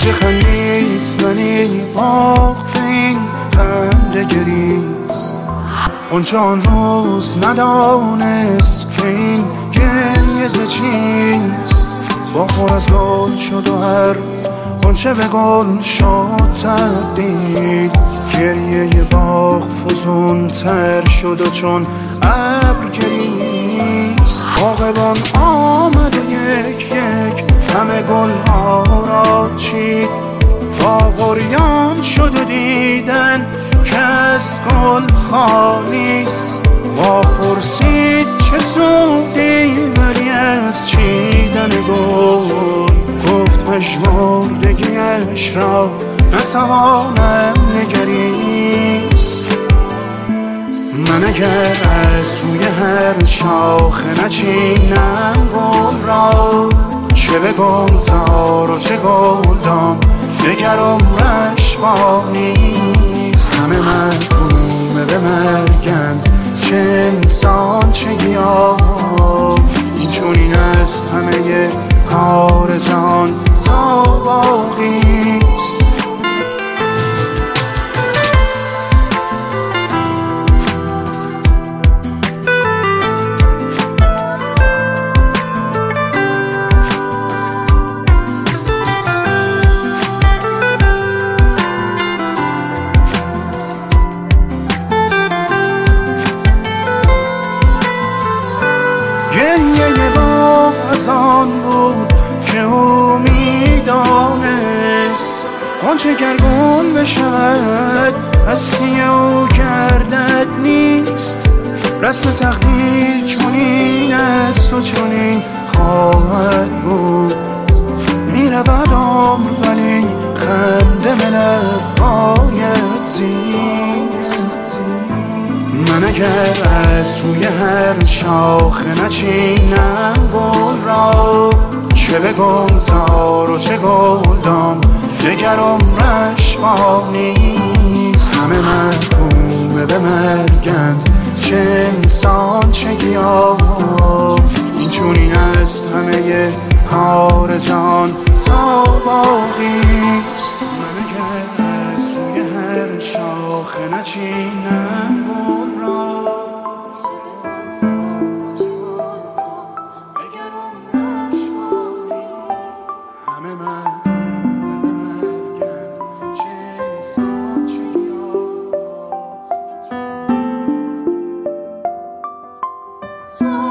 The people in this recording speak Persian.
بچه خندید ولی باخت این خنده گریست. اونچه آن روز ندانست که این گریه ز چیست. باغ از گل شد و هر غنچه به گل شد تبدیل. گریه باغ فزون تر شد و چون ابر گریست. باغبان آمد و یک یک همه گل ها را چید. باغ عریان شد و دیدن که از گل خالیست. باغ پرسید چه سودی بری از چیدن گل. گفت پژمردگیش را نتوانم نگریست. من اگر از روی هر شاخه نچینم گل را، چه به گلزار و چه گلدان دگر عمرش با نیست. همه محکوم به مرگند، چه انسان چه گیاه. این چونین است همه کار جان تا باقیست. گریه باغ از آن بود که او میدانست. آنچه گر گل بشود از سوی او گردد نیست. رسم تقدیر چنین است و چنین خواهد بود. میرود عمر ولی خنده به لب باید زیست. من اگر از روی هر شاخه نچینم گل را، چه به گلزار و چه گلدان دگر عمرش با نیست. همه محکوم به مرگند، چه انسان چه گیاه. این چونین است همه کار جان تا باقیست. من اگر از روی هر شاخه نچینم گل را، همه محکوم به مرگند، چه انسان چه گیاه.